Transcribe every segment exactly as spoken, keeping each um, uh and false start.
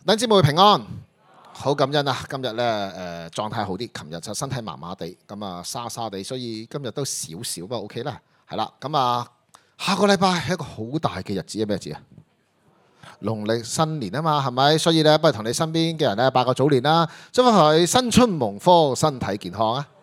弟兄姊妹平安，好感恩啊！今日咧誒狀態好啲，琴日就身體麻麻地，咁啊沙沙地，所以今日都少少不過 OK 啦，係啦，咁啊下個禮拜係一個好大嘅日子，係咩日子啊？農曆新年啊嘛，係咪？所以咧，不如同你身邊嘅人咧拜個早年啦，祝福佢新春蒙福，身體健康啊！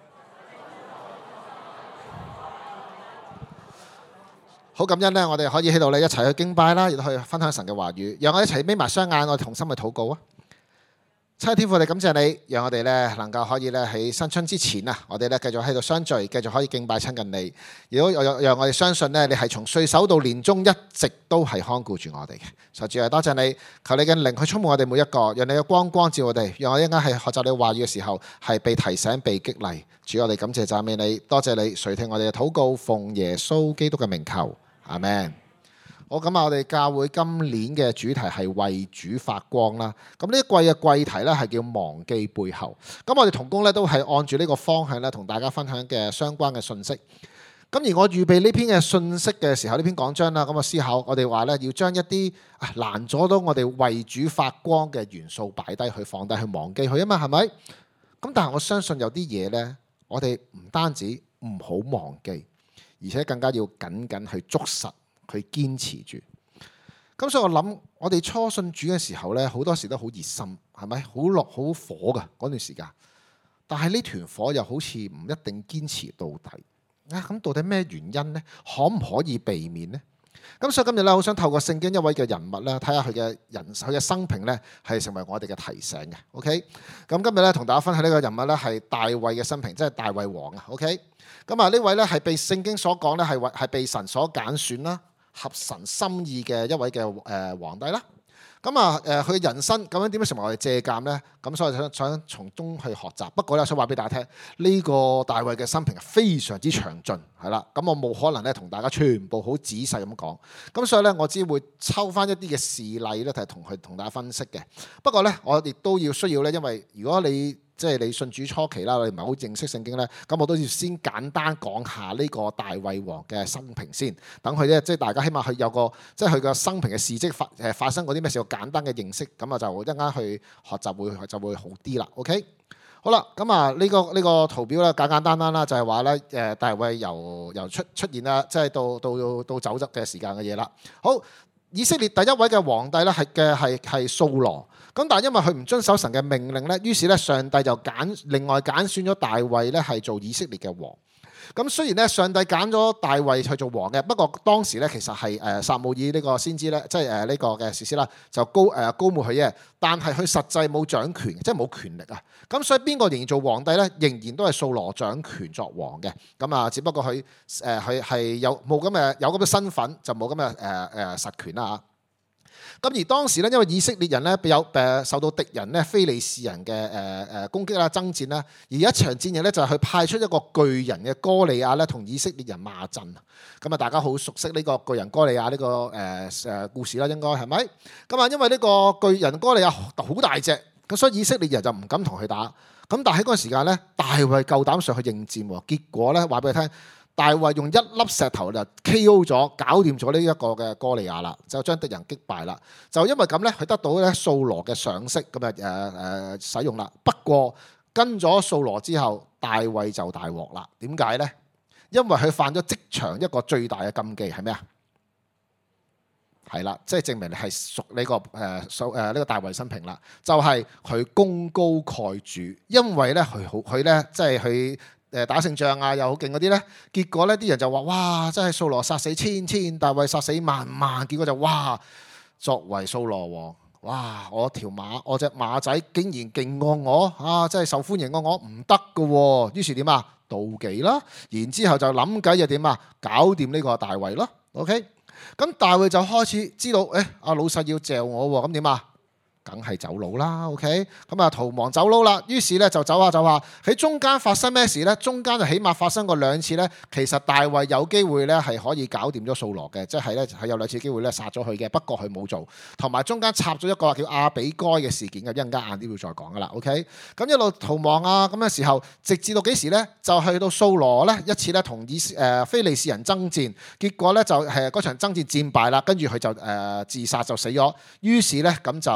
好感恩咧，我哋可以喺度咧一齊去敬拜啦，亦都去分享神嘅話語。讓我一齊眯埋雙眼，我哋同心去禱告啊！親愛天父，我哋感謝你，讓我哋咧能夠可以咧喺新春之前啊，我哋咧繼續喺度相聚，繼續可以敬拜親近你。亦都讓讓我哋相信咧，你係從歲首到年終一直都係看顧住我哋嘅。所以主啊，多謝你，求你嘅靈去充滿我哋每一個，讓你嘅光光照我哋，讓我一陣間係學習你話語嘅時候係被提醒、被激勵。主，我哋感謝讚美你，多謝你垂聽我哋嘅禱告，奉耶穌基督嘅名求。阿們。好，咁啊，我哋教會今年嘅主題係為主發光啦。咁呢一季嘅季題咧係叫忘記背後。咁我哋同工咧都係按住呢個方向咧同大家分享嘅相關嘅信息。咁而我預備呢篇嘅信息嘅時候，呢篇講章啦，咁我思考我哋話咧要將一啲啊難阻到我哋為主發光嘅元素擺低去放低去忘記佢啊嘛，係咪？咁但係我相信有啲嘢咧，我哋唔單止唔好忘記，而且更加要緊緊去捉實。去堅持住，咁所以我諗，我哋初信主嘅時候呢，好多時都好熱心，係咪？好落好火㗎嗰段時間，但係呢團火又好似唔一定堅持到底啊！咁到底咩原因呢？可唔可以避免呢？咁所以今日咧，好想透過聖經一位嘅人物咧，睇下佢嘅人佢嘅生平咧，係成為我哋嘅提醒嘅。OK，咁今日咧同大家分享呢個人物咧係大衛嘅生平，即係大衛王啊。OK，咁啊呢位咧係被聖經所講咧係為係被神所揀選啦。合神心意嘅一位嘅誒皇帝啦，咁啊誒佢人生咁樣點樣成為我哋借鑑呢？咁所以想想從中去學習。不過咧，想話俾大家聽，呢個大衛嘅生平係非常之詳盡，係啦。咁我冇可能咧同大家全部好仔細咁講。咁所以咧，我只會抽翻一啲嘅事例咧，係同佢同大家分析嘅。不過咧，我亦都要需要咧，因為如果你即係你信主初期啦，你唔係好認識聖經咧，咁我都要先簡單講下呢個大衛王嘅生平先，等佢咧即係大家起碼佢有個即係佢個生平嘅事蹟發誒發生過啲咩事，簡單嘅認識，咁啊就一陣間去學習會就會好啲啦。OK， 好啦，咁啊呢個呢個圖表咧簡簡單單啦，就係話咧誒大衛由由出出現啦，即係到到到，到走側嘅時間嘅嘢啦。好，以色列第一位嘅皇帝咧係嘅係係掃羅。咁但係因為佢唔遵守神嘅命令咧，於是咧上帝就揀另外揀選咗大衛咧係做以色列嘅王。咁雖然咧上帝揀咗大衛去做王嘅，不過當時咧其實係誒撒母耳呢個先知咧，即係誒呢個嘅士師啦，就高誒高抹佢嘅，但係佢實際冇掌權，即係冇權力啊。咁所以邊個仍然做皇帝咧？仍然都係掃羅掌權作王嘅。咁啊，只不過佢誒佢係有冇咁嘅有咁嘅身份，就冇咁嘅誒誒實權啦嚇。咁而當時咧，因為以色列人咧有誒受到敵人咧非利士人嘅誒誒攻擊啦、爭戰啦，而一場戰役咧就係去派出一個巨人嘅哥利亞咧同以色列人罵陣。咁啊，大家好熟悉呢個巨人哥利亞呢個誒誒故事啦，應該係咪？咁啊，因為呢個巨人哥利亞好大隻，咁所以以色列人就唔敢同佢打。咁但係喺嗰個時間咧，大衛夠膽上去應戰喎，結果咧話俾佢聽。大衛用一粒石頭就 K O 咗，搞掂咗呢一個嘅哥利亞啦，就將敵人擊敗啦。就因為咁咧，佢得到咧掃羅嘅賞識，咁啊誒誒使用啦。不過跟咗掃羅之後，大衛就大鑊啦。點解咧？因為佢犯咗職場一個最大嘅禁忌係咩啊？係啦，即係證明你係屬呢個誒掃誒呢個大衛生平啦。就係、是、佢功高蓋主，因為咧佢好佢咧即係佢。誒打勝仗啊，又好勁嗰啲咧，結果咧啲人就話：哇！真係掃羅殺死千千，大衛殺死萬萬。結果就哇，作為掃羅王，哇！我條馬，我隻馬仔竟然勁過我啊！真係受歡迎過我，唔得㗎喎。於是點啊？妒忌啦，然之後就諗計又點啊？搞掂呢個大衛咯。OK，咁大衛就開始知道，誒阿老細要嚼我喎，咁點啊？梗係走佬啦 ，OK，咁啊逃亡走佬啦，於是咧就走下走下，喺中間發生咩事咧？中間就起碼發生過兩次咧，其實大衛有機會咧係可以搞掂咗掃羅嘅，即係咧係有兩次機會咧殺咗佢嘅，不過佢冇做，同埋中間插咗一個叫亞比該嘅事件嘅，一陣間晏啲會再講噶啦 ，OK，咁一路逃亡啊咁嘅時候，直至到幾時咧？就去到掃羅咧一次咧同以誒非利士人爭戰，結果咧就係嗰場爭戰戰敗啦，跟住佢就誒自殺就死咗，於是咧咁就誒。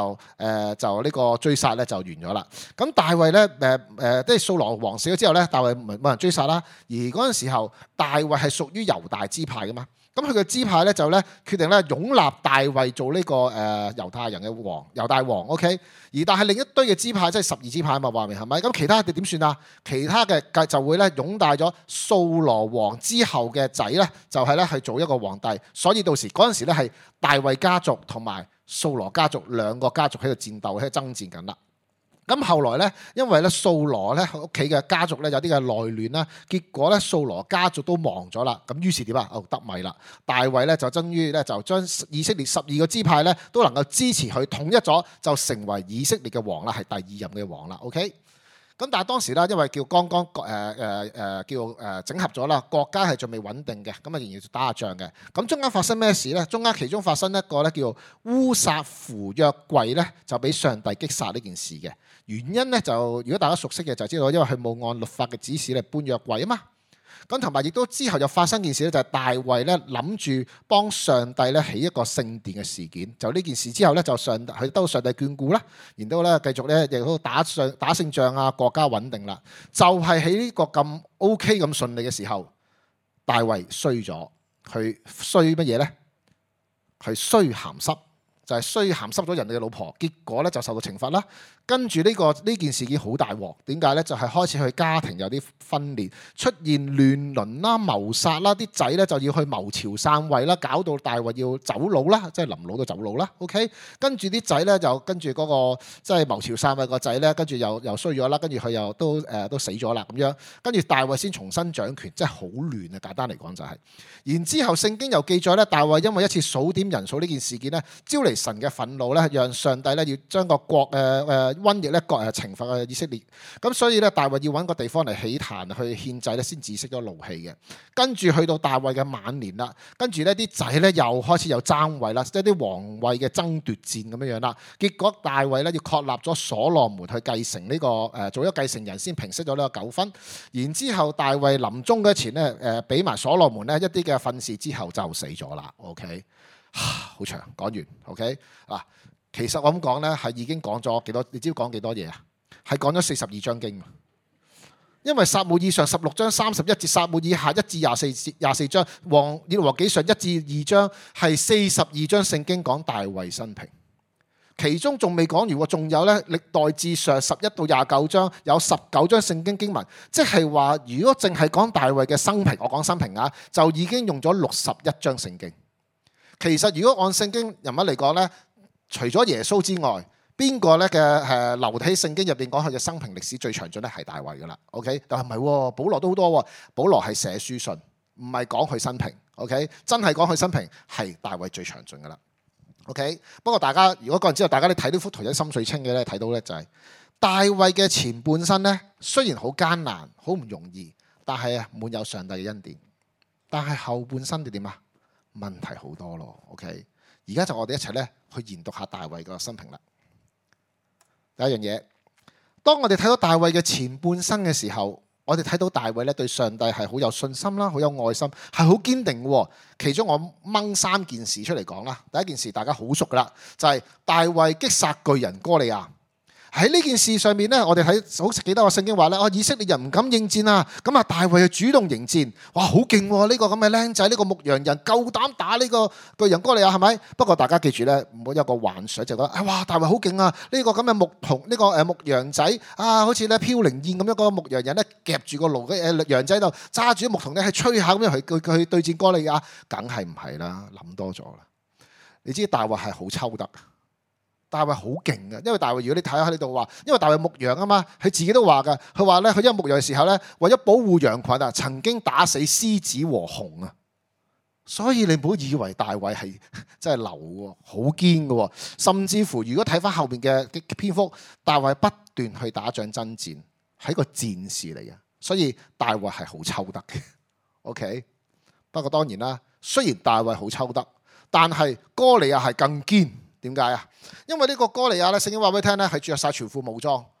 誒就呢個追殺咧就完咗啦。咁大衛咧誒誒，即係掃羅王死咗之後咧，大衛冇冇人追殺啦。而嗰陣時候，大衛係屬於猶大支派噶嘛。咁佢嘅支派咧就咧決定咧擁立大衛做呢個誒猶太人嘅王，猶大王 OK。而但係另一堆嘅支派即係十二支派嘛，話明係咪？咁其他嘅點算啊？其他嘅就會咧擁戴咗掃羅王之後嘅仔咧，就係咧去做一個皇帝。所以到時嗰陣時咧係大衛家族同埋掃羅家族兩個家族喺度戰鬥，喺度爭戰緊啦。咁後來咧，因為咧掃羅咧屋企嘅家族咧有啲嘅內亂啦，結果咧掃羅家族都亡咗啦。咁於是點啊？哦，得米啦！大衛咧就終於咧就將以色列十二個支派咧都能夠支持佢統一咗，就成為以色列嘅王啦，係第二任嘅王啦。OK。咁但係當時咧，因為叫剛剛誒誒誒叫誒整合咗啦，國家係仲未穩定嘅，咁啊仍然要打下仗嘅。咁中間發生咩事咧？中間其中發生一個咧叫烏撒扶約櫃咧，就俾上帝擊殺呢件事嘅。原因咧就如果大家熟悉嘅就知道，因為佢冇按律法嘅指示嚟搬約櫃啊嘛。咁同埋亦都之後又發生件事咧，就係大衛咧諗住幫上帝咧起一個聖殿嘅事件。就呢件事之後咧，就上佢得到上帝眷顧啦，然後咧繼續咧亦都打上打勝仗啊，國家穩定啦。就係喺呢個咁 OK 咁順利嘅時候，大衛衰咗，佢衰乜嘢咧？佢衰鹹濕。就係衰鹹濕咗人哋嘅老婆，結果咧就受到懲罰啦。跟住呢個呢件事件好大鑊，點解咧？就係、是、開始佢家庭有啲分裂，出現亂倫啦、謀殺啦，啲仔咧就要去謀朝篡位啦，搞到大衛要走佬啦，即係臨老都走佬啦。OK，跟住啲仔咧就跟住嗰、那個即係謀朝篡位個仔咧，跟住又又衰咗啦，跟住佢又都誒、呃、都死咗啦咁樣，跟住大衛先重新掌權，即係好亂啊！簡單嚟講就係、是，然之後聖經又記載咧，大衛因為一次數點人數呢件事件咧，招嚟神嘅憤怒咧，讓上帝咧要將個國誒誒瘟疫咧國誒懲罰嘅以色列。咁所以咧，大衛要揾個地方嚟起壇去獻祭咧，先止息咗怒氣嘅。跟住去到大衛嘅晚年啦，跟住呢啲仔咧又開始有爭位啦，即係啲皇位嘅爭奪戰咁樣樣啦。結果大衛咧要確立咗所羅門去繼承呢、這個誒、呃、做咗繼承人，先平息咗呢個糾紛。然之後大衛臨終嗰前咧誒俾埋所羅門咧一啲嘅訓示之後就死咗啦。OK。好長，講完 OK 嗱。其實我咁講咧，係已經講咗幾多？你知唔知講幾多嘢啊？係講咗四十二章經，因為撒母耳上十六章三十一節，撒母耳下一至廿四節廿四章，王以利王紀上一至二章，係四十二章聖經講大衛生平。其中仲未講完喎，仲有咧歷代志上十一到廿九章有十九章聖經經文，即係話如果淨係講大衛嘅生平，我講生平啊，就已經用咗六十一章聖經。其實如果按聖經人物嚟講咧，除咗耶穌之外，邊個咧嘅誒留喺聖經入邊講佢嘅生平歷史最詳盡咧？係大衛噶啦。OK，但係唔係喎，保羅都好多喎。保羅係寫書信，唔係講佢生平。OK，真係講佢生平係大衛最詳盡噶啦。OK，不過大家如果個人知道，大家你睇呢幅圖有心水清嘅咧，睇到咧就係大衛嘅前半生咧，雖然好艱難、好唔容易，但係啊滿有上帝嘅恩典。但係後半生點點啊？問題好多咯。OK，而家就我哋一齊咧去研讀下大衛個生平啦。第一樣嘢，當我哋睇到大衛嘅前半生嘅時候，我哋睇到大衛咧對上帝係好有信心啦，好有愛心，係好堅定嘅。其中我掹三件事出嚟講啦。第一件事大家好熟噶啦，就係大衛擊殺巨人哥利亞。喺呢件事上面咧，我哋睇好記得個聖經話咧，哦，以色列人唔敢應戰啊，咁啊大衛就主動迎戰，哇好勁喎！呢個咁嘅僆仔，呢個牧羊人夠膽打呢個巨人哥利亞係咪？不過大家記住咧，唔好有個幻想就覺得，啊哇大衛好勁啊！呢個咁嘅牧童，呢個誒牧羊仔啊，好似咧飄零燕咁樣個牧羊人咧夾住個驢嘅誒羊仔度，揸住啲牧童咧係吹下咁樣去去去對戰哥利亞，梗係唔係啦？諗多咗啦！你知大衛係好抽得。大衛好勁嘅，因為大衛如果你睇下呢度話，因為大衛牧羊啊嘛，佢自己都話噶，佢話咧佢因為牧羊嘅時候咧，為咗保護羊群啊，曾經打死獅子和熊啊，所以你唔好以為大衛係真係流喎，好堅嘅，甚至乎如果睇翻後邊嘅篇幅，大衛不斷去打仗爭戰，係一個戰士嚟嘅，所以大衛係好抽得嘅。OK， 不過當然啦，雖然大衛好抽得，但係哥利亞係更堅。點解啊？因為呢個哥利亞咧，聖經話俾你聽咧，係着晒全副武裝，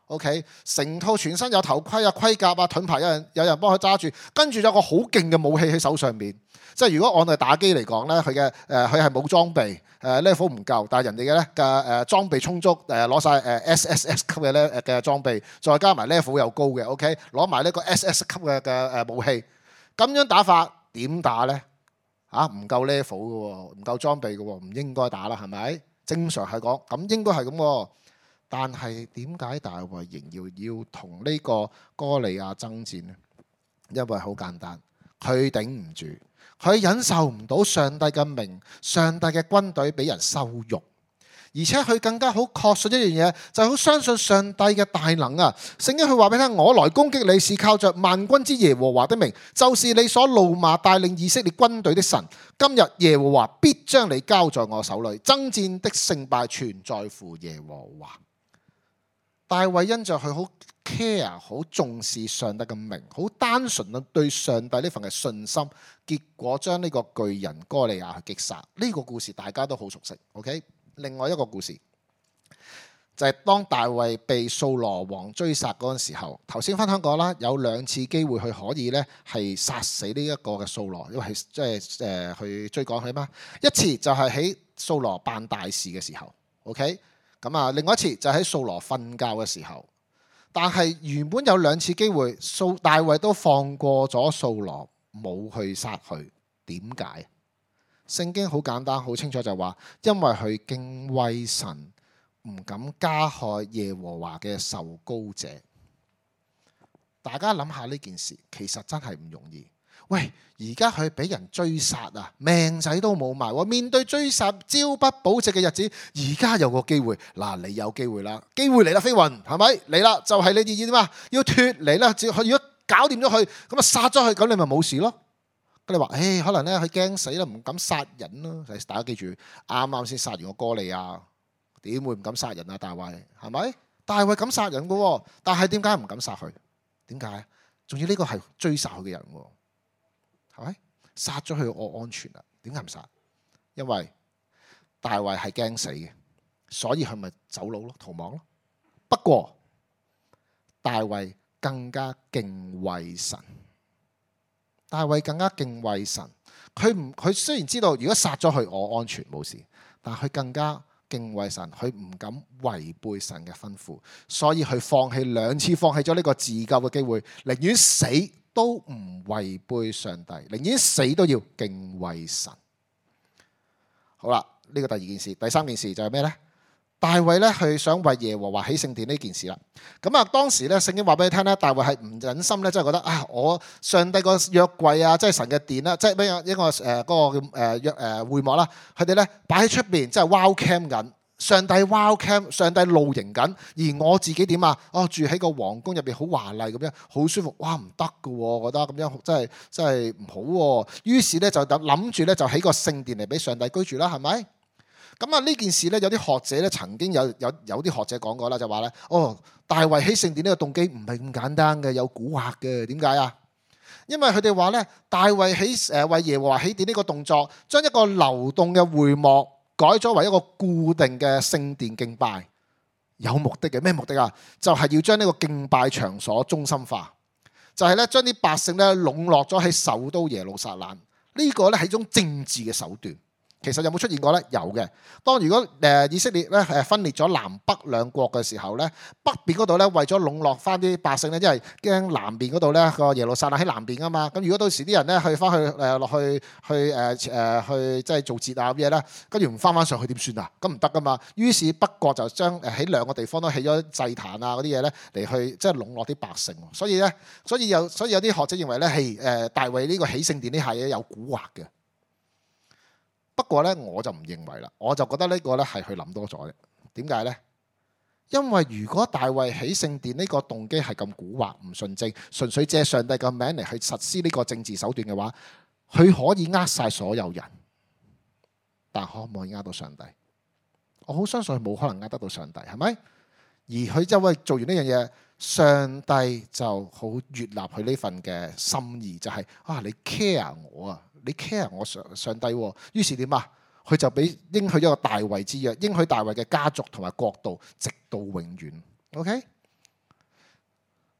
OK， 成套全身有頭盔啊、盔甲啊、盾牌，有人有人幫佢揸住，跟住有個好勁嘅武器喺手上面。即係如果按佢打機嚟講咧，佢嘅誒佢係冇裝備，誒 level 唔夠，但係人哋嘅咧嘅誒裝備充足，誒攞晒誒 S S S 級嘅咧嘅裝備，再加埋 level 又高嘅 OK， 攞埋呢個 S S 級嘅嘅誒武器，咁樣打法點打咧？嚇唔夠 level 嘅喎，唔夠裝備嘅喎，唔應該打啦，係咪？正常係講咁應該係咁喎。但係點解大衛仍要要同呢個哥利亞爭戰呢？因為好簡單，佢頂唔住，佢忍受唔到上帝嘅名、上帝嘅軍隊俾人羞辱，而且佢更加好確信一樣嘢，就係好相信上帝嘅大能啊！聖經佢話俾你聽，我來攻擊你是靠着萬軍之耶和華的名，就是你所怒罵帶領以色列軍隊的神。今日耶和華必將你交在我手裏，爭戰的勝敗全在乎耶和華。大衛因着佢好 care、好重視上帝嘅名，好單純對上帝呢份嘅信心，結果將呢個巨人哥利亞去擊殺。呢個故事大家都好熟悉。OK， 另外一個故事就係當大衛被掃羅王追殺嗰陣時候，頭先分享過啦，有兩次機會佢可以咧係殺死呢一個嘅掃羅，因為係即係誒去追趕佢嘛。一次就係喺掃羅辦大事嘅時候。OK。咁啊，另外一次就喺掃羅瞓覺嘅時候，但係原本有兩次機會，掃大衛都放過咗掃羅，冇去殺佢。點解？聖經好簡單、好清楚就話，因為佢敬畏神，唔敢加害耶和華嘅受膏者。大家諗下呢件事，其實真係唔容易。喂，而家佢俾人追殺啊，命仔都冇埋喎。面對追殺、朝不保夕嘅日子，而家有個機會，嗱，你有機會啦，機會嚟啦，飛雲係咪嚟啦？就係、是、你哋點啊？要脫離啦，只如果搞掂咗佢，咁啊殺咗佢，咁你咪冇事咯。咁你話，誒、哎，可能咧佢驚死啦，唔敢殺人咯。大家記住，啱啱先殺完個哥利亞，點會唔敢殺人啊？大衛係咪？大衛敢殺人噶，但係點解唔敢殺佢？點解？仲要呢個係追殺佢嘅人喎。係咪殺咗佢我安全啦？點解唔殺？因為大衛係驚死嘅，所以佢咪走佬咯，逃亡咯。不過大衛更加敬畏神，大衛更加敬畏神。佢唔佢雖然知道如果殺咗佢我安全冇事，但係佢更加敬畏神，佢唔敢違背神嘅吩咐，所以佢放棄兩次，放棄咗呢個自救嘅機會，寧願死都唔違背上帝，寧願死都要敬畏神。好啦，呢個第二件事，第三件事就係咩呢？大衛咧去想為耶和華起聖殿呢件事啦。咁啊，當時咧聖經話俾你聽咧，大衛係唔忍心咧，即係覺得啊，我上帝個約櫃啊，即係神嘅殿啦，即係咩一個誒嗰個誒約誒會幕啦，佢哋咧擺喺出邊，即係 wild cam 緊。上帝 wild cam， 上帝露營緊，而我自己點啊？哦，住喺個皇宮入邊好華麗咁樣，好舒服。哇，唔得噶，我覺得咁樣真係真係唔好喎。於是咧就諗住咧就起個聖殿嚟俾上帝居住啦，係咪？咁啊呢件事咧有啲學者咧曾經有有有啲學者講過啦，就話咧哦，大衛起聖殿呢個動機唔係咁簡單嘅，有蠱惑嘅。點解啊？因為佢哋話咧，大衛起誒為耶和華起殿呢個動作，將一個流動嘅會幕改咗為一個固定嘅聖殿敬拜，有目的嘅。咩目的啊？就係要將呢個敬拜場所中心化，就係咧將啲百姓咧籠絡咗喺首都耶路撒冷。呢個咧係一種政治嘅手段。其實有冇出現過呢？有嘅。當如果誒以色列咧誒分裂咗南北兩國嘅時候咧，北邊嗰度咧為咗籠絡翻啲百姓咧，因為驚南邊嗰度咧個耶路撒冷喺南邊啊嘛。咁如果到時啲人咧去翻去誒落去去誒誒去即係做節啊咁嘢咧，跟住唔翻翻上去點算啊？咁唔得噶嘛。於是北國就將誒喺兩個地方都起咗祭壇啊嗰啲嘢咧嚟去即係籠絡啲百姓。所以咧，所以有所以有啲學者認為咧係誒大衛呢個起聖殿呢下嘢有蠱惑嘅。不過咧，我就唔認為啦，我就覺得呢個咧係佢諗多咗嘅。點解呢？因為如果大衛起聖殿呢個動機係咁蠱惑唔純正，純粹借上帝嘅名嚟去實施呢個政治手段嘅話，佢可以呃晒所有人，但可唔可以呃到上帝？我好相信佢冇可能呃得到上帝，係咪？而佢就為做完呢樣嘢，上帝就好悅納佢呢份嘅心意，就係、是、啊，你 care 我啊！你 care 我上上帝，於是點啊？佢就俾應許一個大衛之約，應許大衛嘅家族同埋國度，直到永遠。OK，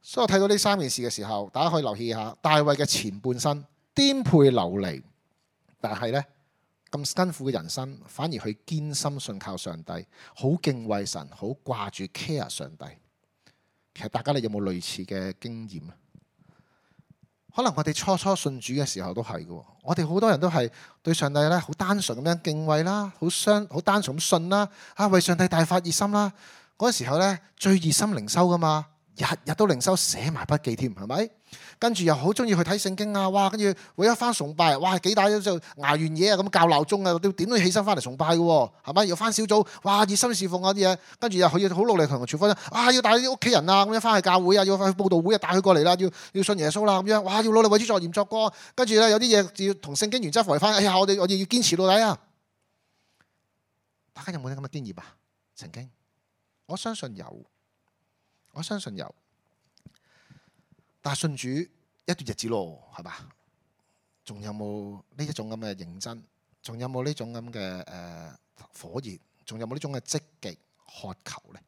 所以我睇到呢三件事嘅時候，大家可以留意下大衛嘅前半生顛沛流離，但係呢，咁辛苦嘅人生，反而佢堅心信靠上帝，好敬畏神，好掛住 care 上帝。其實大家你有冇類似嘅經驗啊？可能我哋初初信主嘅時候都係嘅，我哋好多人都係對上帝咧好單純咁樣敬畏啦，好相好單純咁信啦，啊為上帝大發熱心啦。嗰時候咧最熱心靈修噶嘛，日日都靈修寫埋筆記添，係咪？跟住又好中意去睇聖經啊，哇！跟住為咗翻崇拜，哇幾大就捱完嘢啊，咁校鬧鐘啊，都點都起身翻嚟崇拜嘅喎，係咪？要翻小組，哇熱心侍奉嗰啲嘢，跟住又佢要好努力同傳福音，啊要帶啲屋企人啊咁樣翻去教會啊，要翻去佈道會啊，帶佢過嚟啦，要要信耶穌啦咁樣，哇要努力為主作鹽作歌，跟住咧有啲嘢要同聖經原則符合翻，哎呀我哋我哋要堅持到底啊！大家有冇啲咁嘅經驗啊？曾經，我相信有，我相信有。但係信主一段日子咯，係嘛？仲有冇呢一種咁嘅認真？仲有冇呢種咁嘅誒火熱？仲有冇呢種嘅積極渴求呢？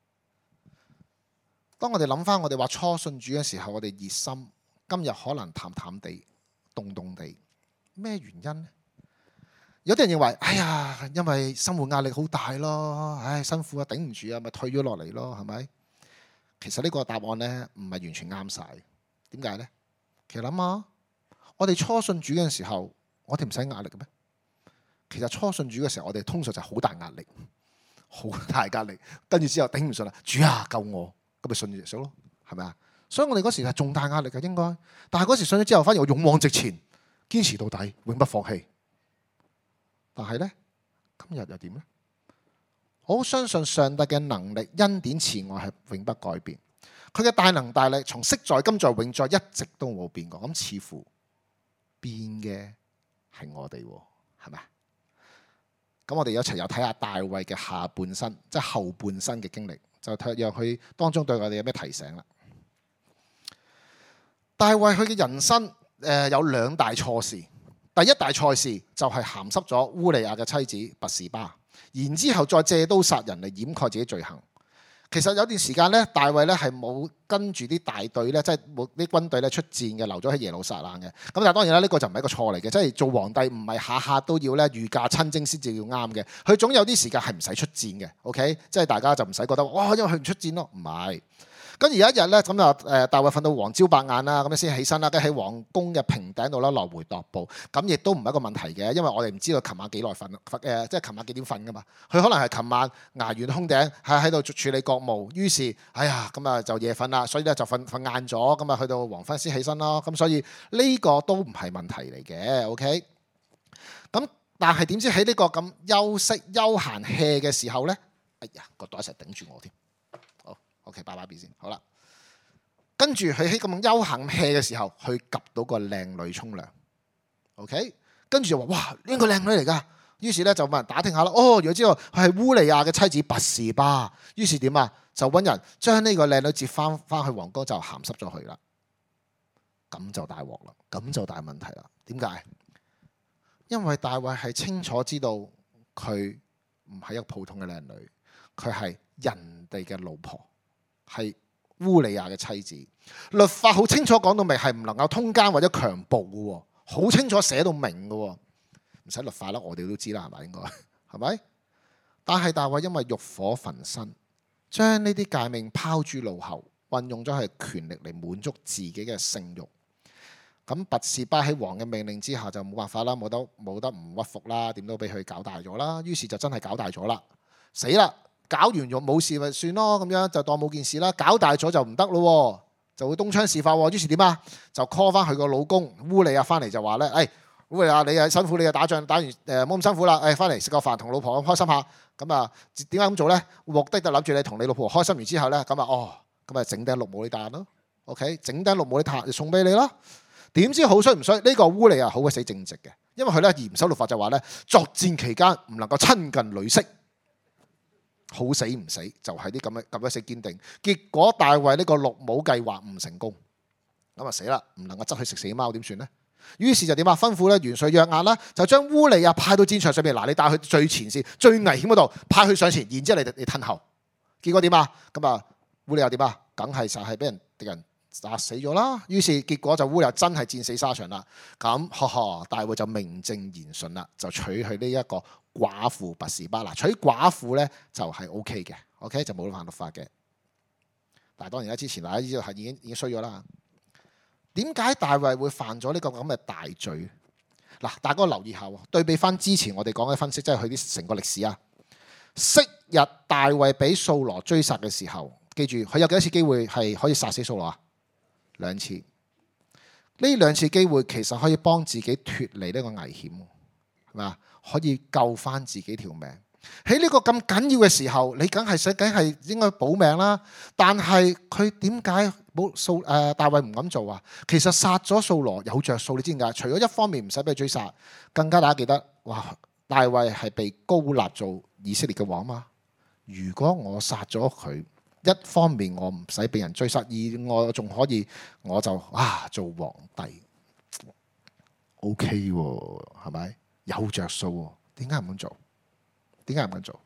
當我哋諗翻我哋話初信主嘅時候，我哋熱心，今日可能淡淡地、凍凍地，咩原因呢？有啲人認為，哎呀，因為生活壓力好大咯，唉，辛苦啊，頂唔住啊，咪退咗落嚟咯，係咪？其實呢個答案呢，唔係完全啱晒。點解呢？其實諗下，我哋初信主嘅時候，我哋唔使壓力嘅咩？其實初信主嘅時候，我哋通常就好大壓力，好大壓力，跟住之後頂唔順啦，主啊救我，咁咪信耶穌咯，係咪啊？所以我哋嗰時係重大壓力嘅應該，但係嗰時信咗之後，反而我勇往直前，堅持到底，永不放棄。但係呢，今日又點呢？我好相信上帝嘅能力、恩典、慈愛係永不改變。佢嘅大能大力，從昔在、今在、永在，一直都冇變過。咁似乎變嘅係我哋，係咪？咁我哋一齊又睇下大衛嘅下半生，即係後半生嘅經歷，就睇讓佢當中對我哋有咩提醒啦。大衛佢嘅人生誒有兩大錯事。第一大錯事就係鹹濕咗烏利亞嘅妻子拔示巴，然之後再借刀殺人嚟掩蓋自己罪行。其實有段時間咧，大衛咧係冇跟住啲大隊咧，即係冇啲軍隊咧出戰嘅，留咗喺耶路撒冷嘅。咁但係當然啦，呢個就唔係一個錯嚟嘅，即係做皇帝唔係下下都要咧御駕親征先至要啱嘅。佢總有啲時間係唔使出戰嘅。OK，即係大家就唔使覺得哇，因為佢唔出戰咯，唔係。跟住有一日咧，咁就誒大衛瞓到黃朝白晏啦，咁樣先起身啦，跟住喺皇宮嘅平頂度啦來回踱步，咁亦都唔係一個問題嘅，因為我哋唔知道琴晚幾耐瞓，誒即係琴晚幾點瞓噶嘛。佢可能係琴晚捱完空頂，喺喺度處理國務，於是哎呀咁啊就夜瞓啦，所以咧就瞓瞓晏咗，咁啊去到黃昏先起身咯。咁所以呢個都唔係問題嚟嘅。OK，咁但係點知喺呢個咁休息休閒 hea 嘅時候咧，哎呀個袋成日頂住我添。OK， 拜拜 B 先，好啦。跟住佢喺咁休閒 hea 嘅時候，佢及到個靚女沖涼。OK， 跟住就話：哇，呢個靚女嚟㗎。於是咧就問人打聽下啦。哦，如果知道佢係烏利亞嘅妻子拔示巴，於是點啊？就揾人將呢個靚女接翻翻去皇宮，就鹹濕咗佢啦。咁就大鑊啦，咁就大問題啦。點解？因為大衛係清楚知道佢唔係一個普通嘅靚女，佢係人哋嘅老婆。係烏利亞嘅妻子，律法好清楚講到明，係唔能夠通姦或者強暴嘅，好清楚寫到明嘅，唔使律法啦，我哋都知啦，係咪應該？係咪？但係大衛因為欲火焚身，將呢啲誡命拋諸腦後，運用咗係權力嚟滿足自己嘅性慾。咁拔示巴喺王嘅命令之下就冇辦法啦，冇得冇得唔屈服啦，點都俾佢搞大咗啦。於是就真係搞大咗啦，死啦！搞完咗冇事咪算咯，咁樣就當冇件事啦。搞大咗就唔得咯，就會東窗事發。於是點啊？就 call 翻佢個老公烏利亞翻嚟就話咧：，誒、哎，烏利亞你啊辛苦，你啊打仗打完誒冇咁辛苦啦，誒翻嚟食個飯同老婆開心下。咁啊點解咁做咧？目的就諗住你同你老婆開心完之後咧，咁啊哦，咁啊整頂綠帽呢彈咯。OK， 整頂綠帽呢彈就送俾你啦。點知好衰唔衰？呢、這個烏利亞好鬼死正直嘅，因為佢咧嚴守律法就話咧，作戰期間唔能夠親近女色。好死唔死就係啲咁嘅咁鬼死堅定，結果大衛呢個綠帽計劃唔成功，咁啊死啦，唔能夠執去食死貓點算呢？於是就點啊？吩咐咧元帥約押啦，就將烏利亞派到戰場上面，嗱你帶去最前線最危險嗰度，派去上前，然之後你你褪後，結果點啊？咁啊烏利亞點啊？梗係實係俾人敵人殺死咗啦。於是結果就烏有真係戰死沙場啦。咁呵呵，大衛就名正言順啦，就娶去呢一個寡婦拔示巴。嗱，娶寡婦咧就係 O K 嘅 ，OK 就冇犯律法嘅。但係當然啦，之前大家知道係已經已經衰咗啦。點解大衛會犯咗呢個咁嘅大罪？嗱，大家留意下，對比翻之前我哋講嘅分析，即係佢啲成個歷史啊。昔日大衛俾掃羅追殺嘅時候，記住佢有幾多次機會係可以殺死掃羅啊？兩次。呢兩次機會其實可以幫自己脫離呢個危險，係咪啊？可以救翻自己條命。喺呢個咁緊要嘅時候，你梗係想，梗係應該保命啦。但係佢點解冇掃誒大衛唔咁做啊？其實殺咗掃羅有着數，你知唔知點解？除咗一方面唔使俾佢追殺，更加大家記得，哇！大衛係被膏立做以色列嘅王嘛。如果我殺咗佢，一方面我唔使俾人追殺，二我仲可以我就啊做皇帝 ，OK 喎，係咪有着數喎？點解唔咁做？點解唔咁做？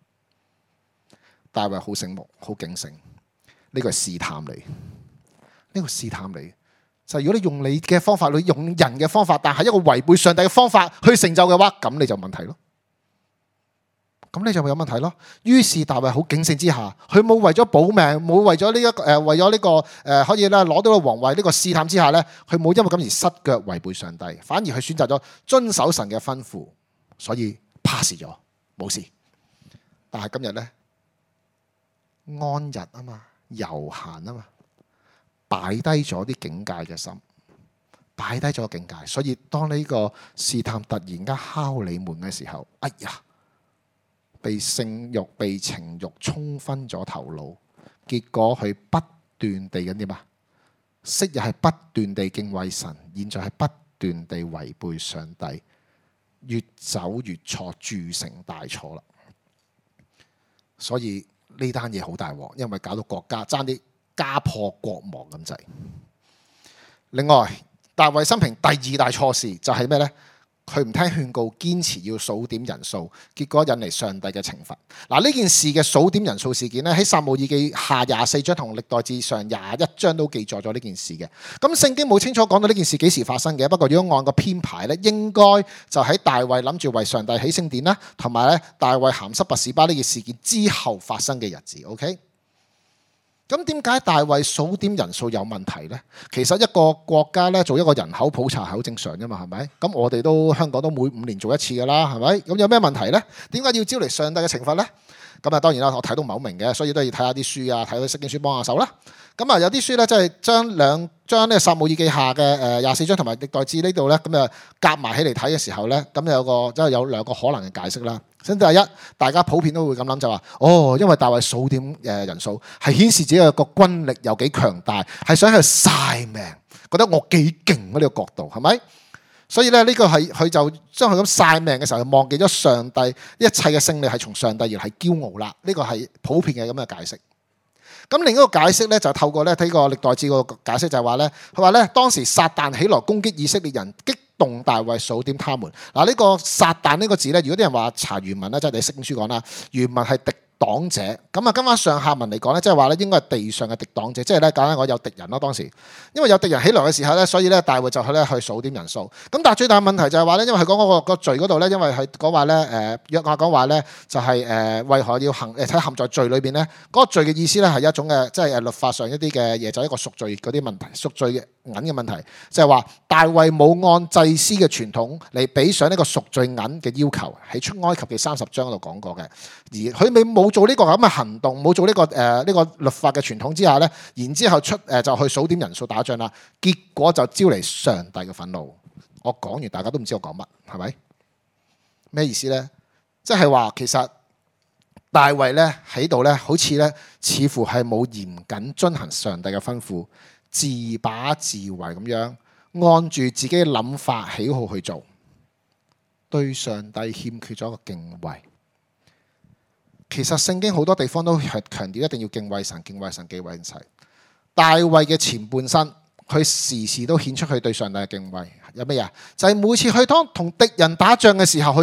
大衛好醒目，好警醒，呢個係試探嚟，呢個試探嚟。就係如果你用你嘅方法，你用人嘅方法，但係一個違背上帝嘅方法去成就嘅話，咁你就問題咯。咁你就會有問題咯。於是大衛好警醒之下，佢冇為咗保命，冇為咗呢一個誒，為咗呢個誒可以咧攞到個皇位呢個試探之下咧，佢冇因為咁而失腳違背上帝，反而佢選擇咗遵守神嘅吩咐，所以 pass 咗。冇事，但係今日呢，安逸啊嘛，悠閒啊嘛，擺低咗啲警戒嘅心，擺低咗警戒，所以當呢個試探突然間敲你門嘅時候，哎呀，被性慾、被情慾沖昏咗頭腦，結果佢不斷地咁點啊？昔日係不斷地敬畏神，現在係不斷地違背上帝。越走越錯，鑄成大錯啦。所以呢單嘢好大鑊，因為搞到國家爭啲家破國亡咁滯。另外，大衛生平第二大錯事就係咩呢？佢唔聽勸告，堅持要數點人數，結果引嚟上帝嘅懲罰。嗱，呢件事嘅數點人數事件咧，喺撒母耳記下廿四章同歷代志上廿一章都記載咗呢件事嘅。咁聖經冇清楚講到呢件事幾時發生嘅，不過如果按個編排咧，應該就喺大衛諗住為上帝起聖殿啦，同埋咧大衛鹹濕拔示巴呢件事件之後發生嘅日子。OK。咁點解大衛數點人數有問題呢？其實一個國家咧做一個人口普查係好正常啫嘛，係咪？咁我哋都香港都每五年做一次噶啦，係咪？咁有咩問題呢？點解要招嚟上帝嘅懲罰呢？咁啊當然啦，我睇到唔係好明嘅，所以都要睇下啲書啊，睇啲釋經書幫下手啦。咁啊有啲書咧，即係將兩將呢撒母耳記下嘅誒廿四章同埋歷代志呢度咧，咁啊夾埋起嚟睇嘅時候咧，咁有個即係有兩個可能嘅解釋啦。先第一，大家普遍都會咁諗就話，哦，因為大衛數點誒人數係顯示自己個軍力有幾強大，係想去晒命，覺得我幾勁嗰呢個角度係咪？所以咧呢個係佢就將佢咁晒命嘅時候，忘記咗上帝一切嘅勝利係從上帝而係驕傲啦。呢個係普遍嘅咁嘅解釋。咁另一個解釋咧就透過咧睇個歷代志個解釋就係話咧，佢話咧當時撒旦起來攻擊以色列人，激動大衛數點他們。嗱，呢個撒旦呢個字咧，如果啲人話查原文咧，即係你釋經書講啦，原文係敵擋者。咁啊，跟翻上下文嚟講咧，即係話咧應該係地上嘅敵擋者，即係咧簡單講有敵人咯。當時因為有敵人起來嘅時候咧，所以咧大衛就去咧去數點人數。咁但係最大嘅問題就係話咧，因為佢講嗰個個罪嗰度咧，因為係講話咧誒約亞講話咧就係誒為何要行誒睇陷在罪裏邊咧？嗰個罪嘅意思咧係一種嘅即係誒律法上一啲嘅嘢，就係一個贖罪嗰啲問題，贖罪嘅銀嘅問題，就係話大衛冇按祭司嘅傳統嚟俾上呢個贖罪銀嘅要求，喺出埃及嘅三十章嗰度講過嘅。而佢未冇做呢個咁嘅行動，冇做呢個誒呢個律法嘅傳統之下咧，然之後出誒就去數點人數打仗啦，結果就招嚟上帝嘅憤怒。我講完大家都唔知我講乜，係咪？咩意思咧？即係話其實大衛咧喺度咧，好似咧似乎係冇嚴謹遵行上帝嘅吩咐，自把自為咁樣，按住自己嘅諗法喜好去做，對上帝欠缺咗一個敬畏。其實聖經好多地方都係強調一定要敬畏神、敬畏神、敬畏神。大衛嘅前半生，佢時時都顯出佢對上帝嘅敬畏。有咩啊？就係、是、每次去當同敵人打仗嘅時候，佢一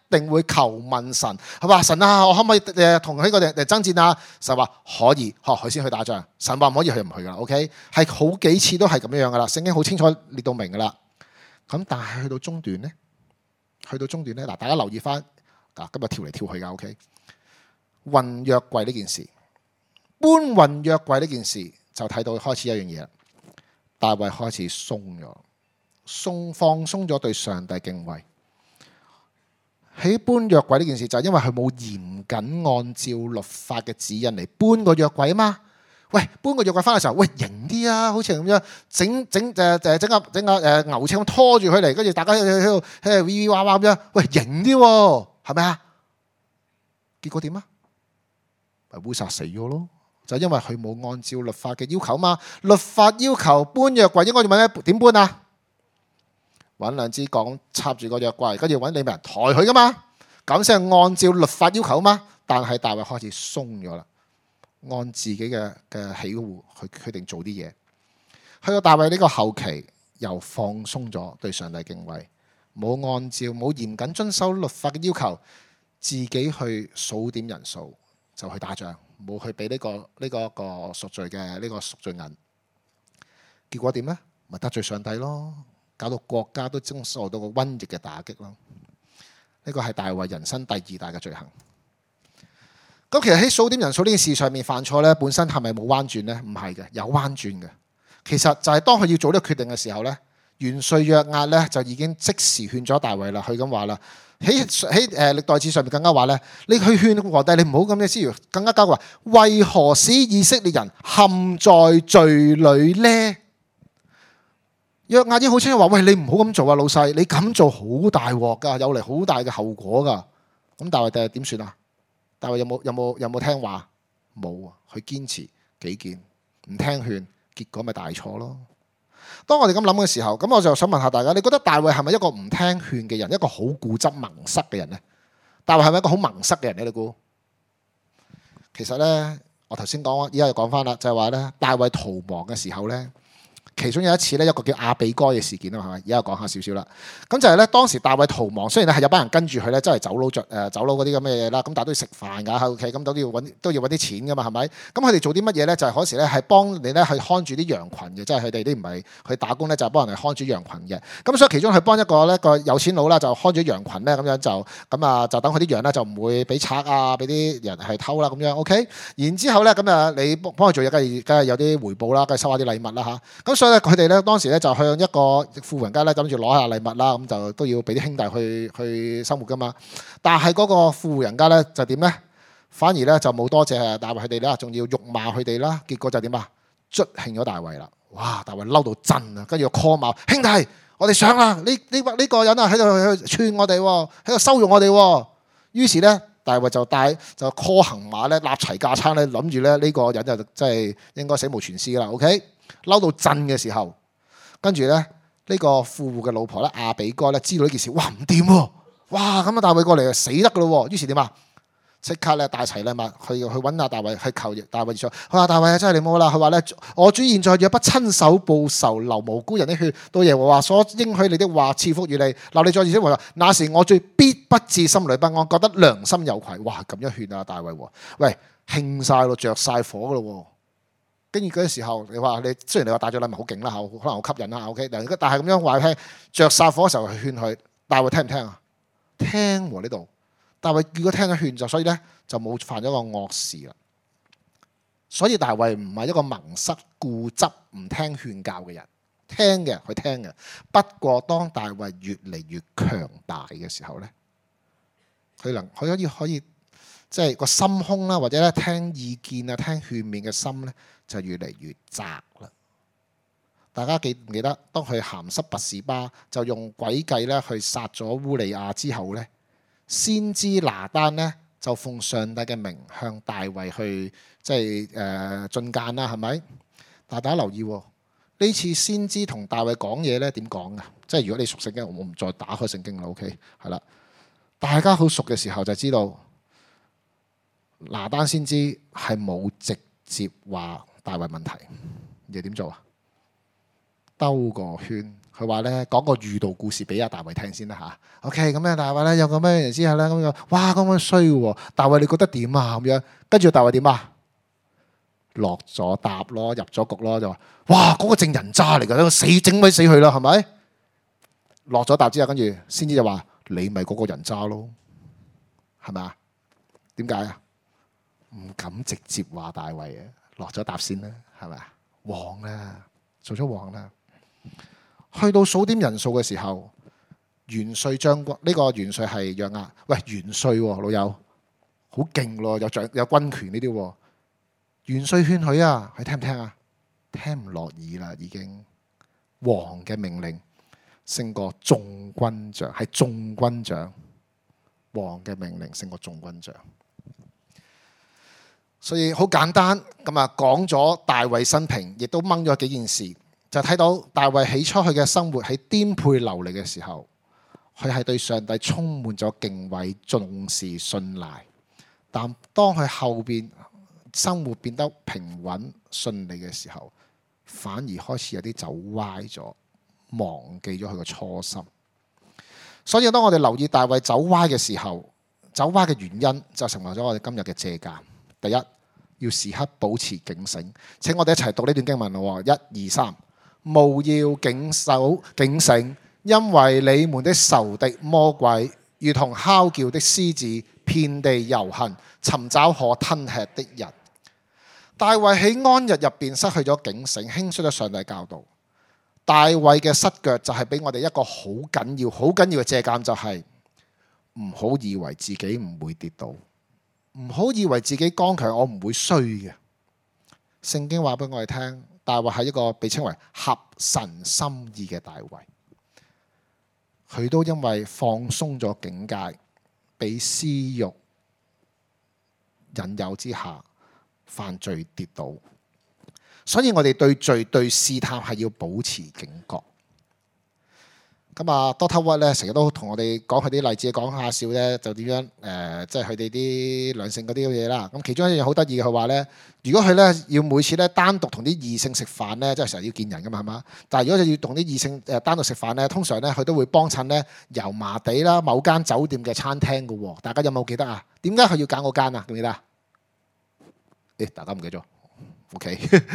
定會求問神，係話神啊，我可唔可以誒同呢個人嚟爭戰啊？神話可以，學佢先去打仗。神話唔可以，佢唔去噶啦。OK， 係好幾次都係咁樣樣噶啦，聖經好清楚列到明噶啦。咁但係去到中段咧，去到中段咧，嗱，大家留意翻，嗱，今日跳嚟跳去噶。OK， 運約櫃呢件事，搬運約櫃呢件事就睇到開始一樣嘢啦。大衛開始鬆咗，鬆放鬆咗對上帝敬畏。喺搬約櫃呢件事就係因為佢冇嚴謹按照律法嘅指引嚟搬個約櫃啊嘛。喂，搬個約櫃翻嘅時候，喂，型啲啊，好似咁樣整整誒誒整下整下誒牛車咁拖住佢嚟，跟住大家喺度喺度 V V 哇哇咁樣，喂，型啲喎，係咪啊？結果點啊？咪烏撒死咗咯，就因為佢冇按照律法嘅要求嘛。律法要求搬約櫃應該要揾一點搬啊？揾兩支槓插住個約櫃，跟住揾你咪人抬佢噶嘛，咁先係按照律法要求嘛。但係大衛開始鬆咗啦，按自己嘅嘅喜好去決定做啲嘢。去到大衛呢個後期，又放鬆咗對上帝敬畏，冇按照冇嚴謹遵守律法嘅要求，自己去數點人數就去打仗，冇去俾呢個呢個個贖罪嘅呢個贖罪銀。結果點呢？咪得罪上帝咯。搞到國家都經受到個瘟疫嘅打擊咯，呢個係大衛人生第二大嘅罪行。咁其實喺數點人數呢件事上面犯錯呢，本身係咪冇彎轉呢？唔係嘅，有彎轉嘅。其實就係當佢要做呢個決定嘅時候呢，元帥約押呢就已經即時勸咗大衛啦。佢咁話啦，喺喺誒歷代志上面更加話呢，你去勸皇帝，你唔好咁嘅之餘，更加加話，為何使以色列人陷在罪裏呢？約押已經好清楚話，喂，你唔好咁做啊，老細，你咁做好大鑊噶，有嚟好大嘅後果噶。咁大衛第日點算啊？大衛有冇有冇有冇聽話？冇啊，佢堅持己見，唔聽勸，結果咪大錯咯。當我哋咁諗嘅時候，咁我就想問下大家，你覺得大衛係咪一個唔聽勸嘅人，一個好固執盲塞嘅人呢？大衛係咪一個好盲塞嘅人呢？你估？其實呢，我頭先講，而家又講翻啦，就係話呢，大衛逃亡嘅時候呢。其中有一次咧，一個叫亞比該嘅事件啊嘛，係咪？而家講下少少啦。咁就係咧，當時大衛逃亡，雖然咧係有班人跟住佢咧，真係走佬著誒走佬嗰啲咁嘅嘢啦。咁但係都要食飯㗎，喺屋企咁都要揾都要揾啲錢㗎嘛，係咪？咁佢哋做啲乜嘢咧？就係嗰時咧係幫你咧去看住啲羊群嘅，即係佢哋啲唔係去打工咧，就係幫人哋看住羊群嘅。咁所以其中佢幫一個咧個有錢佬啦，就看住羊群咧，咁樣就咁啊，就等佢啲羊咧就唔會俾賊啊，俾啲人係偷啦咁樣。OK，然之後咧咁啊，你幫幫佢做嘢，梗係梗係有啲回報啦，梗係收下啲禮物啦嚇。咁所以佢哋咧當時咧就向一個富人家咧諗住攞下禮物啦，咁就都要俾啲兄弟去去生活噶嘛。但係嗰個富人家咧就點咧？反而咧就冇多謝大衛佢哋啦，仲要辱罵佢哋啦。結果就點啊？捽興咗大衛啦！哇！大衛嬲到震啊，跟住 call 埋兄弟，我哋上啦！呢呢呢個人啊喺度喺度串我哋，喺度羞辱我哋。於是咧，大衛就帶就 call 行馬咧，立齊架撐咧，諗住咧呢個人就真係應該死無全屍啦。OK， 嬲到震嘅時候。跟住咧，呢、這個富戶嘅老婆咧，亞比該咧，知道呢件事，哇唔掂喎，哇咁啊大衛過嚟就死得噶咯喎，於是點啊？即刻咧帶齊禮物去去揾阿大衛去求大衛說：佢話大衛啊，真係你冇啦！佢話咧，我主現在若不親手報仇，流無辜人的血，到耶和華所應許你的話賜福於你。嗱，你再次話，那時我最必不至心裏不安，覺得良心有愧。哇，咁樣勸啊大衛喎，喂，興晒咯，着晒火噶咯喎。跟住嗰陣時候，你話你雖然你話帶咗禮物好勁啦，可能好吸引啦，OK，但係咁樣話聽，着晒火嘅時候去勸佢，大衛聽唔聽啊？聽喎呢度，大衛如果聽咗勸就，所以咧就冇犯咗個惡事啦。所以大衛唔係一個盲塞、固執、唔聽勸教嘅人，聽嘅佢聽嘅。不過當大衛越嚟越強大嘅時候咧，佢能佢可以可以即係個心胸啦，或者咧聽意見啊、聽勸勉嘅心咧，就越嚟越窄啦。大家記唔記得，當佢鹹濕拔示巴，就用詭計咧去殺咗烏利亞之後咧，先知拿單咧就奉上帝嘅名向大衛去即係誒進諫啦，係咪？但大家留意喎，呢次先知同大衛講嘢咧點講噶？即係如果你熟聖經，我唔再打開聖經啦。OK， 係啦，大家好熟嘅時候就知道，拿單先知係冇直接話大衛問題，你點做啊？兜個圈佢話咧講個喻道故事俾阿大衛聽先啦嚇。OK，咁咧大衛咧有個咩人之後咧咁樣，哇咁樣衰喎！大衛你覺得點啊？咁樣跟住大衛點啊？落咗搭咯，入咗局咯，就話哇嗰個正人渣嚟㗎，死整鬼死佢啦，係咪？落咗搭之後，跟住先至就話你咪嗰個人渣咯，係咪啊？點解啊？唔敢直接話大衛啊，落咗搭先啦，係咪啊？王啦，做咗王啦。去到數點人數嘅時候，元帥將軍呢個元帥係約押，喂元帥喎老友，好勁咯，有掌有軍權呢啲喎。元帥勸佢啊，佢聽唔聽啊？聽唔落耳啦，已經。王嘅命令勝過眾軍長，係眾軍長。王嘅命令勝過眾軍長。所以好簡單咁啊，講咗大衛生平，亦都掹咗幾件事，就睇到大衛起初佢嘅生活喺顛沛流離嘅時候，佢係對上帝充滿咗敬畏、重視、信賴。但當佢後邊生活變得平穩順利嘅時候，反而開始有啲走歪咗，忘記咗佢個初心。所以當我哋留意大衛走歪嘅時候，走歪嘅原因就成為咗我哋今日嘅借鑑。第一，要時刻保持警醒。請我哋一齊讀呢段經文咯。一二三，務要謹守警醒，因為你們的仇敵魔鬼如同哮叫的獅子，遍地遊行，尋找可吞吃的人。大衛喺安逸入邊失去咗警醒，輕率咗上帝教導。大衛嘅失腳就係俾我哋一個好緊要、好緊要嘅借鑑，就係唔好以為自己唔會跌倒，唔好以為自己剛強，我唔會衰嘅。聖經話俾我哋聽，大衛係一個被稱為合神心意嘅大衛，佢都因為放鬆咗警戒，俾私欲引誘之下犯罪跌倒。所以我哋對罪對試探係要保持警覺。咁啊 Doctor Watt 咧成日都同我哋講佢啲例子，講下笑咧，就點樣誒，即係佢哋啲兩性嗰啲嘢啦。咁其中一樣好得意嘅，佢話咧，如果佢咧要每次咧單獨同啲異性食飯咧，即係成日要見人噶嘛，係嘛？但係如果佢要同啲異性誒單獨食飯咧，通常咧佢都會幫襯咧油麻地啦某間酒店嘅餐廳噶喎。大家有冇記得啊？點解佢要揀嗰間啊？記唔記得啊？誒，大家唔記得咗。OK，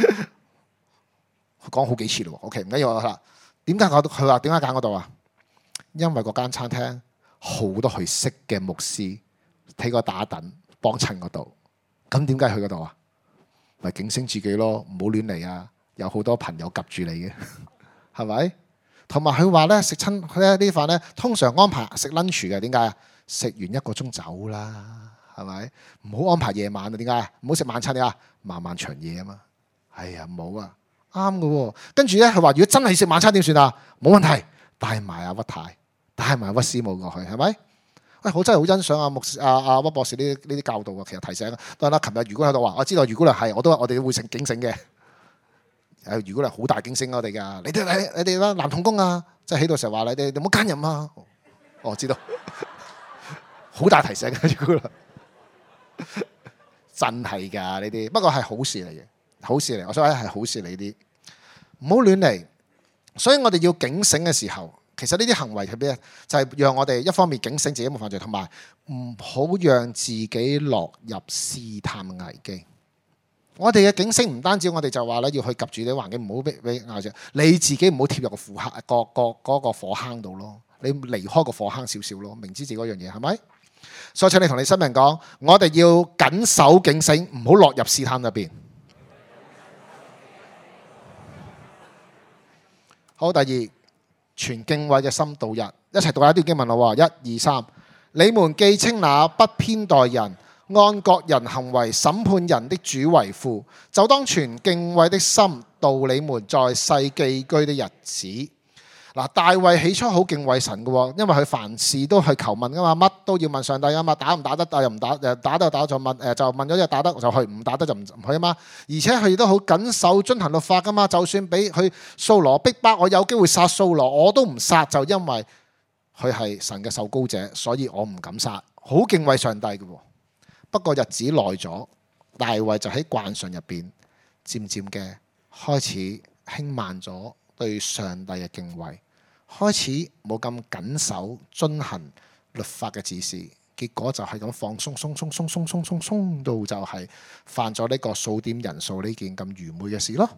講好幾次咯。OK， 唔緊要啦。點解佢話點解揀嗰度啊？因為嗰間餐廳好多佢識嘅牧師睇過打躉幫襯嗰度。咁點解去嗰度啊？咪警醒自己咯，唔好亂嚟啊！有好多朋友及住你嘅，係咪？同埋佢話咧食親佢咧啲飯咧，通常安排食 lunch 嘅。點解啊？食完一個鐘走啦，係咪？唔好安排夜晚啊？點解？唔好食晚餐啊？漫漫長夜啊嘛。哎呀，唔好啊，啱嘅喎。跟住咧，佢話如果真係食晚餐點算啊？冇問題，帶埋阿屈太，帶埋屈師母過去，係咪？喂，我真係好欣賞阿牧師、阿阿屈博士呢呢啲教導啊。其實提醒，當然啦，琴日如果喺度話，我知道如果係，我都我哋會成警醒嘅。誒，如果係好大警醒我哋㗎，你哋你你哋啦，男同工啊，即係喺度成日話你哋，你唔好奸淫啊。哦，知道，好大提醒嘅，如果真係㗎呢啲，不過係好事嚟嘅，好事嚟。我想話係好事嚟啲，唔好亂嚟。所以我哋要警醒嘅時候，其實呢啲行為係咩？就係讓我哋一方面警醒自己冇犯罪，同埋唔好讓自己落入試探危機。我哋嘅警醒唔單止我哋就話咧要去及住啲環境，唔好俾俾咬住。你自己唔好貼入個火坑個個嗰個火坑度咯。你離開個火坑少少咯，明知自己嗰樣嘢係咪？所以請你同你身邊人講，我哋要緊守警醒，唔好落入試探入邊。好，第二，存敬畏嘅心度日，一齊讀一下一段經文咯。一二三，你們既稱那不偏待人、按各人行為審判人的主為父，就當存敬畏的心度你們在世寄居的日子。嗱，大衛起初好敬畏神嘅，因為佢凡事都去求問噶嘛，乜都要問上帝噶嘛，打唔打得，又唔打，誒打得打就問，誒就問咗隻打得就去，唔打得就唔唔去啊嘛。而且佢亦都好謹守遵行律法噶嘛，就算俾佢掃羅逼迫，我有機會殺掃羅，我都唔殺，就因為佢係神嘅受膏者，所以我唔敢殺，好敬畏上帝嘅。不過日子耐咗，大衛就喺慣常入邊，漸漸嘅開始輕慢咗對上帝嘅敬畏， 開始冇咁緊守遵行律法嘅指示，結果就係咁放鬆鬆鬆鬆鬆鬆鬆鬆到就係犯咗呢個數點人數呢件咁愚昧嘅事咯。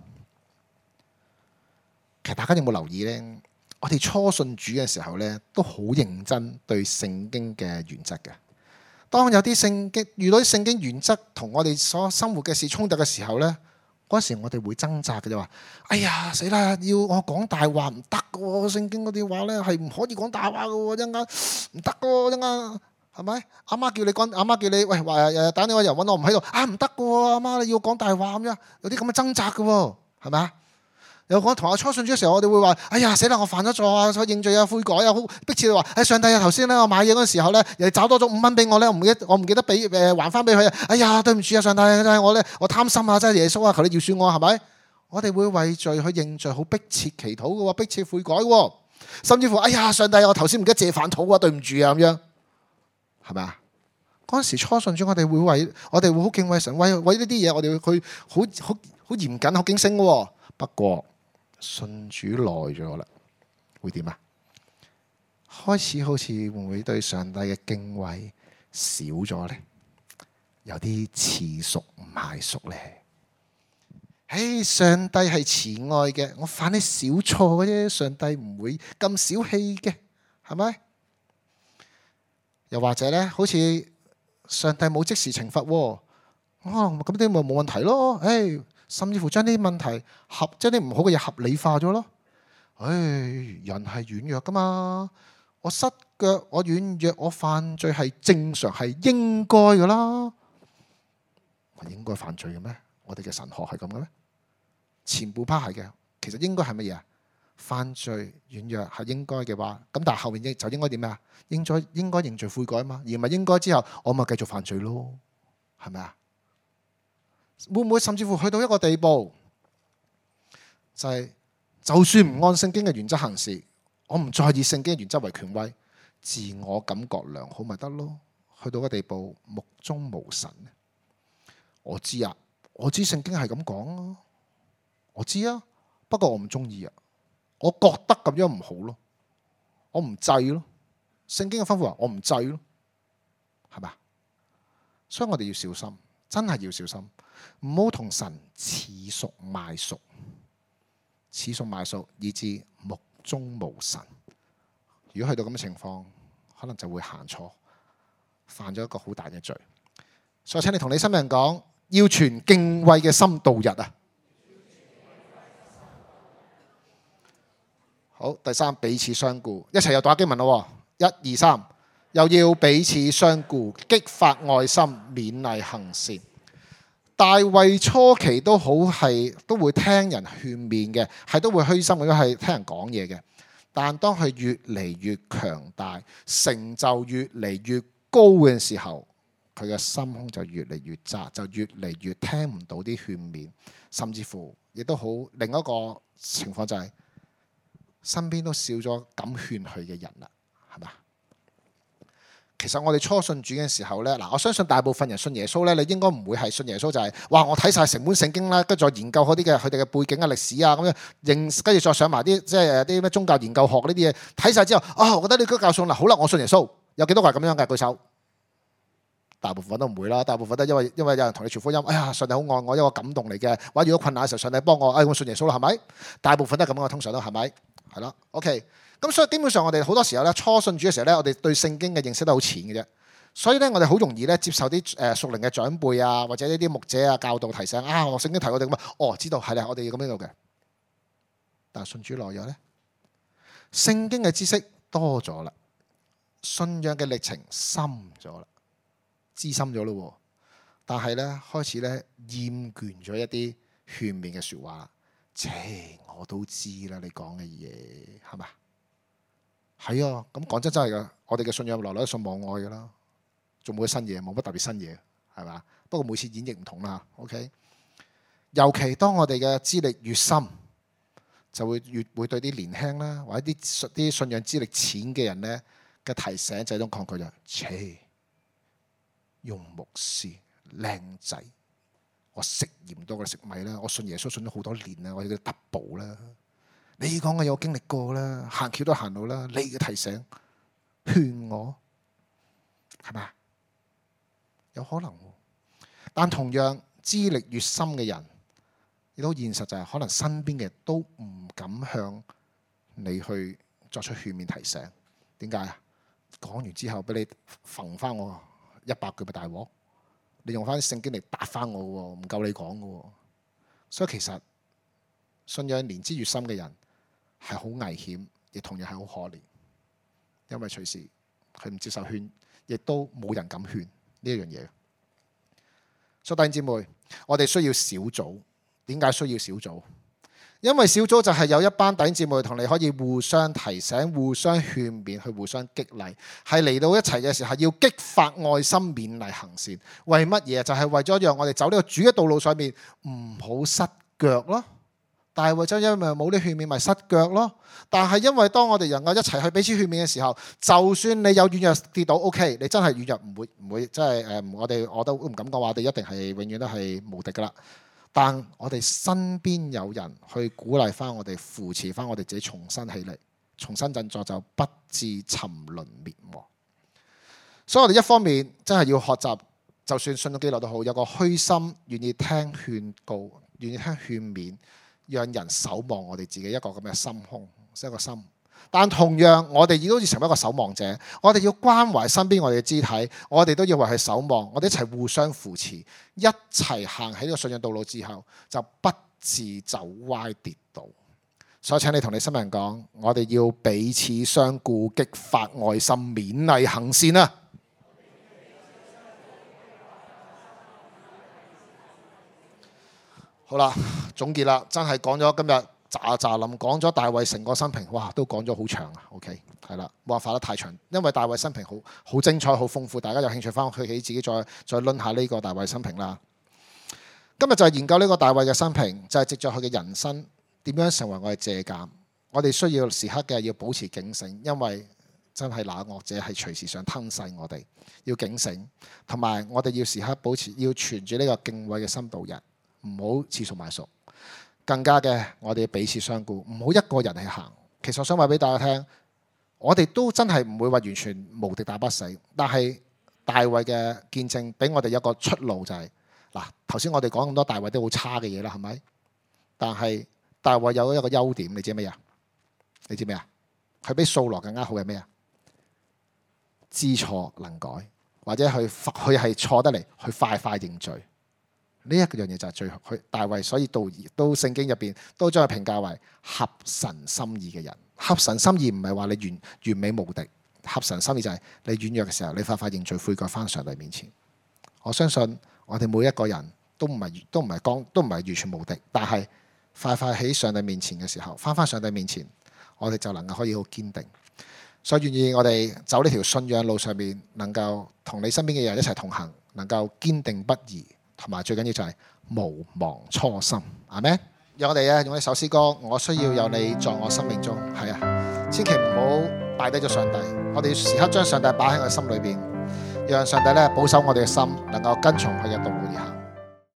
其實大家有冇留意呢？我哋初信主嘅時候呢，都好認真對聖經嘅原則嘅。當有啲聖經遇到啲聖經原則同我哋所生活嘅事衝突嘅時候呢，嗰時我哋會掙扎嘅，就話：哎呀死啦！要我講大話唔得嘅喎，聖經嗰啲話呢係唔可以講大話嘅喎，一陣間唔得嘅喎，一陣間係咪？阿媽叫你講，阿媽叫你喂話誒打電話又揾我唔喺度，啊唔得嘅喎，阿媽你要講大話咁樣，有啲咁嘅掙扎嘅喎，係咪啊？有講同我初信主嘅時候，我哋會話：哎呀死啦！我犯咗錯啊，所以認罪啊、悔改啊，好迫切。你話：誒上帝啊，頭先咧我買嘢嗰陣時候咧，又找多咗五蚊俾我咧，我唔記得我唔記得俾誒還翻俾佢啊！哎呀，對唔住啊，上帝，真係我咧我貪心啊，真係耶穌啊，求你饒恕我係咪？我哋會為罪去認罪，好迫切祈禱嘅喎，迫切悔改喎，甚至乎哎呀上帝，我頭先唔記得借飯禱啊，對唔住啊咁樣，係咪啊？嗰陣時初信主，我哋會為我哋會好敬畏神，為為呢啲嘢，我哋會去好好好嚴謹、好警醒嘅喎。不過信主耐咗啦，會點啊？開始好似會唔會對上帝嘅敬畏少咗呢？有啲似熟唔係熟呢？嘿，上帝係慈愛嘅，我犯啲小錯嘅啫，上帝唔會咁小氣嘅，係咪？又或者呢，好似上帝冇即時懲罰喎，啊咁啲咪冇問題咯？誒。甚至乎將啲問題合，將啲唔好嘅嘢合理化咗咯。唉，人係軟弱噶嘛，我失腳，我軟弱，我犯罪係正常，係應該噶啦。係應該犯罪嘅咩？我哋嘅神學係咁嘅咩？前半 part 係嘅，其實應該係乜嘢啊？犯罪軟弱係應該嘅話，咁但係後面就應該點啊？應該應該認罪悔改啊嘛，而唔係應該之後我咪繼續犯罪咯，係咪啊？會唔會甚至乎去到一個地步，就係就算唔按聖經嘅原則行事，我唔再以聖經嘅原則為權威，自我感覺良好咪得咯？去到個地步目中無神。我知啊，我知聖經係咁講啊，我知啊，不過我唔中意啊，我覺得咁樣唔好咯，我唔制咯。聖經嘅吩咐話我唔制咯，係咪？所以我哋要小心，真係要小心。唔好同神似熟賣熟，似熟賣熟，以致目中無神。如果去到咁嘅情況，可能就會行錯，犯咗一個好大嘅罪。所以請你同你身邊人講，要存敬畏嘅心度日啊！好，第三，彼此相顧，一齊又讀下經文咯。一二三，又要彼此相顧，激發愛心，勉勵行善。大衛初期都好係都會聽人勸勉嘅，係都會虛心咁樣係聽人講嘢嘅。但當佢越嚟越強大，成就越嚟越高嘅時候，佢嘅心胸就越嚟越窄，就越嚟越聽唔到啲勸勉，甚至乎亦都好另一個情況就係身邊都少咗敢勸佢嘅人啦，係嘛？其實我哋初信主嘅時候呢，嗱，我相信大部分人信耶穌呢，你應該唔會係信耶穌就係、是，哇！我睇晒成本聖經啦，跟住再研究嗰啲嘅佢哋嘅背景啊、歷史啊咁樣，認跟住再上埋啲即係啲咩宗教研究學呢啲嘢，睇晒之後，啊、哦，我覺得呢個教信啦，好啦，我信耶穌。有幾多個係咁樣嘅？舉手。大部分都唔會啦，大部分都因為因為有人同你傳福音，哎呀，上帝好愛我，一個感動嚟嘅，或者遇到困難嘅時候，上帝幫我，哎，我信耶穌啦，係咪？大部分都係咁樣，通常都係咪？係啦 ，OK。咁所以基本上我哋好多時候咧，初信主嘅時候咧，我哋對聖經嘅認識都好淺嘅啫。所以咧，我哋好容易咧接受啲誒屬靈嘅長輩啊，或者呢啲牧者啊教導提醒啊，我聖經提我哋咁啊，哦，知道係啦，我哋要咁樣做嘅。但係信主耐咗咧，聖經嘅知識多咗啦，信仰嘅歷程深咗啦，知深咗咯。但係咧開始咧厭倦咗一啲勸勉嘅説話，切，我都知啦，你講嘅嘢係咪？係啊，咁講真真係噶，我哋嘅信仰來來都信望愛噶啦，仲冇乜新嘢，冇乜特別新嘢，係嘛？不過每次演繹唔同啦。OK，尤其當我哋嘅資歷越深，就會越會對啲年輕啦，或者啲啲信仰資歷淺嘅人咧嘅提醒就係一種抗拒，就切，用牧師靚仔，我食鹽多過食米啦，我信耶穌信咗好多年啦，我要 double 啦。 你講嘅嘢我經歷過啦，行橋都行到啦，你嘅提醒勸我係咪啊？有可能，但同樣資歷越深嘅人，亦都現實就係可能身邊嘅人都唔敢向你去作出勸勉提醒。點解啊？講完之後俾你揈翻我一百句咪大鑊，你用翻聖經嚟答翻我喎，唔夠你講嘅喎。所以其實信仰年資越深嘅人係好危險，亦同樣係好可憐，因為隨時佢唔接受勸，亦都冇人敢勸呢一樣嘢。所以弟兄姊妹，我哋需要小組。點解需要小組？因為小組就係有一班弟兄姊妹同你可以互相提醒、互相勸勉、去互相激勵，係嚟到一齊嘅時候要激發愛心、勉勵行善。為乜嘢？就係為咗讓我哋走呢個主嘅道路上面唔好失腳咯。但係為咗因為冇啲勸勉咪失腳咯。但係因為當我哋能夠一齊去彼此勸勉嘅時候，就算你有軟弱跌倒 ，OK， 你真係軟弱唔會唔會即係誒，我哋我都唔敢講話，我哋一定係永遠都係無敵噶啦。但我哋身邊有人去鼓勵翻我哋，扶持翻我哋自己，重新起嚟，重新振作，就不致沉淪滅亡。所以我哋一方面真係要學習，就算信咗幾耐都好，有個虛心，願意聽勸告，願意聽勸勉，讓人守望我哋自己一個咁嘅心胸，一個心。但同樣，我哋亦都要成為一個守望者，我哋要關懷身邊我哋嘅肢體，我哋都要為佢守望，我哋一齊互相扶持，一齊行喺呢個信仰道路之後，就不致走歪跌倒。所以請你同你身邊人講，我哋要彼此相顧，激發愛心，勉勵行善啊！好啦，總結啦，真係講咗今日。咋咋林講咗大衛成個生平，哇，都講咗好長啊。OK， 係啦，冇辦法得太長，因為大衛生平好好精彩、好豐富，大家有興趣翻屋企自己再再論下呢個大衛生平啦。今日就係研究呢個大衛嘅生平，就係藉著佢嘅人生點樣成為我哋借鑑。我哋需要時刻嘅要保持警醒，因為真係那惡者係隨時想吞噬我哋，要警醒，同埋我哋要時刻保持要存住呢個敬畏嘅心度日，唔好恃熟賣熟。更加嘅，我哋彼此相顧，唔好一個人去行。其實我想話俾大家聽，我哋都真係唔會話完全無敵打不死。但係大衛嘅見證俾我哋一個出路，就係嗱，頭先我哋講咁多大衛都好差嘅嘢啦，係咪？但係大衛有一個優點，你知咩啊？你知咩啊？佢比掃羅更加好係咩啊？知錯能改，或者佢佢係錯得嚟，佢快快認罪。呢一樣嘢就係最好，佢大衛，所以到都聖經入邊都將佢評價為合神心意嘅人。合神心意唔係話你完完美無敵，合神心意就係你軟弱嘅時候，你快快認罪悔改翻上帝面前。我相信我哋每一個人都唔係都唔係剛都唔係完全無敵，但係快快喺上帝面前嘅時候，翻翻上帝面前，我哋就能夠可以好堅定。所以願意我哋走呢條信仰路上面，能夠同你身邊嘅人一齊同行，能夠堅定不移。同埋最緊要就係無忘初心，阿們。讓我哋咧用一首詩歌，我需要有你在我生命中。係啊，千祈唔好擺低咗上帝，我哋要時刻將上帝擺喺我哋心裏邊，讓上帝咧保守我哋嘅心，能夠跟從佢嘅道路而行。